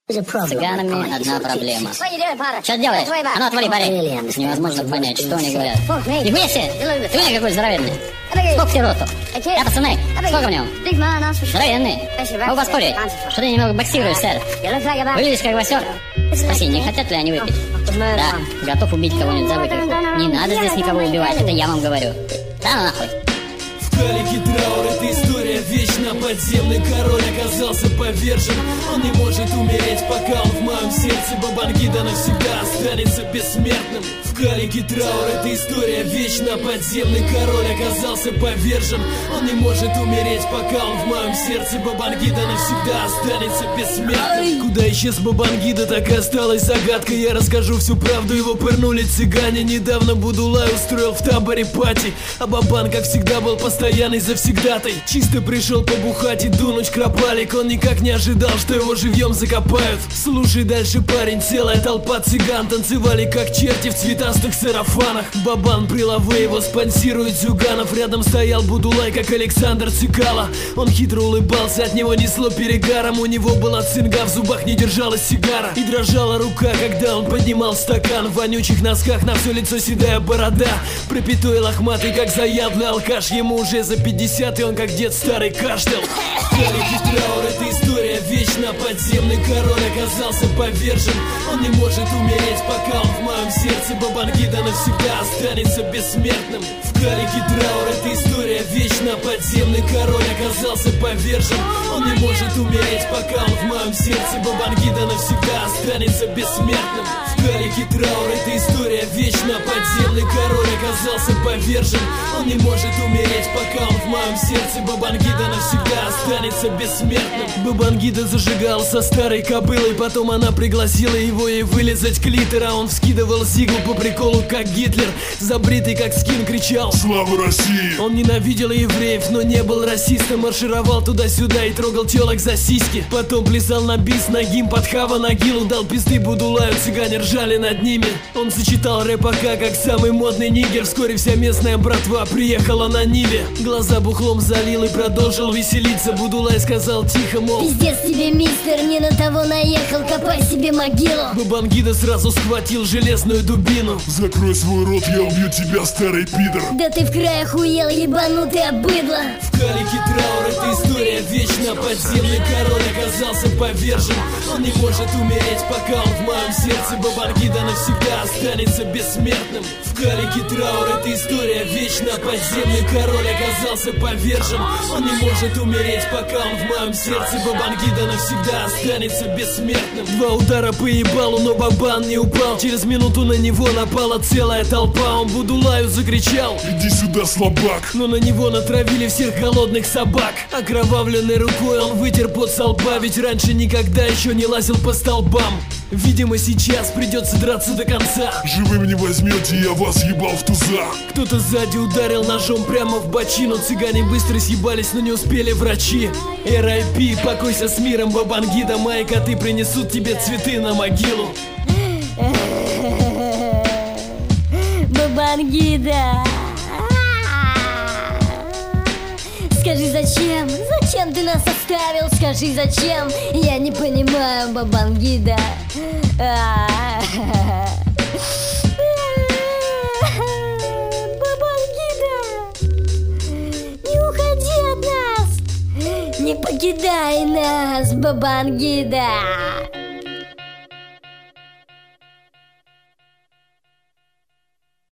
С цыганами одна проблема. Что делаешь? А ну отвали, парень. Невозможно понять, что они говорят. Нихуя себе! Ты какой здоровенный. Сколько тебе росту? Пацаны, сколько в нем? Здоровенный. Могу поспорить, что ты немного боксируешь, сэр. Выглядишь как боксер. Спроси, не хотят ли они выпить? Да, готов убить кого-нибудь за выпивку. Не надо здесь никого убивать, это я вам говорю. Да нахуй. Калики траур, эта история вечна. Подземный король оказался повержен. Он не может умереть, пока он в моем сердце. Бабангида навсегда останется бессмертным. В калике траур, эта история вечна. Подземный король оказался повержен. Он не может умереть, пока он в моем сердце. Бабангида навсегда останется бессмертным. Куда исчез Бабангида, так и осталась загадкой. Я расскажу всю правду, его пырнули цыгане. Недавно Будулай устроил в таборе пати, а Бабан, как всегда, был постоянный завсегдатай. Чисто пришел побухать и дунуть кропалик. Он никак не ожидал, что его живьем закопают. Слушай дальше, парень, целая толпа цыган танцевали как черти в цветастых сарафанах. Бабан прилавы, его спонсирует Зюганов. Рядом стоял Будулай, как Александр Цикало. Он хитро улыбался, от него несло перегаром. У него была цинга, в зубах не держалась сигара. И дрожала рука, когда он поднимал стакан. В вонючих носках на все лицо седая борода. Пропитой лохматый, как заядлый алкаш. Ему уже за 50, и он как дед старый кашлял. Калики траур, эта история вечна. Подземный король оказался повержен. Он не может умереть, пока он в моем сердце. Бабангида навсегда останется бессмертным. В калике траур, эта история вечна. Подземный король оказался повержен. Он не может умереть, пока он в моем сердце. Бабангида навсегда останется бессмертным. В калике траур, эта история вечна. Подземный король оказался повержен. Он не может умереть, пока он в моем сердце. Бабангида навсегда останется бессмертным. Бабангида зажигал со старой кобылой. Потом она пригласила его ей вылезать клитор. А он вскидывал зиглу по приколу, как Гитлер. Забритый как скин кричал: «Слава России!» Он ненавидел евреев, но не был расистом. Маршировал туда-сюда и трогал телок за сиськи. Потом плясал на бис, нагим под Хава Нагилу. Дал пизды Будулаю, цыгане ржали над ними. Он сочетал рэп АК, как самый модный нигер. Вскоре вся местная братва приехала на Ниве. Глаза бухлом залил и продолжил веселиться. Будулай сказал тихо, мол: «Пиздец тебе, мистер, не на того наехал, копай себе могилу». Бабангида сразу схватил железную дубину. «Закрой свой рот, я убью тебя, старый пидор». «Да ты в край охуел, ебанутый обыдло». В калике траур, эта история вечна. Подземный король оказался повержен. Он не может умереть, пока он в моем сердце. Бабангида навсегда останется бессмертным. В калике траур, эта история вечна. Подземный король оказался повержен. Он не может умереть, пока он в моем сердце. Бабангида навсегда останется бессмертным. Два удара по ебалу, но Бабан не упал. Через минуту на него напала целая толпа. Он Будулаю закричал: «Иди сюда, слабак!» Но на него натравили всех голодных собак. Окровавленной рукой он вытер пот со лба. Ведь раньше никогда еще не лазил по столбам. Видимо, сейчас придется драться до конца. «Живым не возьмете, я вас ебал в туза!» Кто-то сзади ударил ножом прямо в бочину. Цыгане быстро съебались, но не успели врачи. R.I.P. покойся с миром, Бабангида. Мои коты принесут тебе цветы на могилу. Бабангида, скажи, зачем? Зачем ты нас оставил? Скажи, зачем? Я не понимаю, Бабангида. Бабангида, не уходи от нас. Не покидай нас, Бабангида.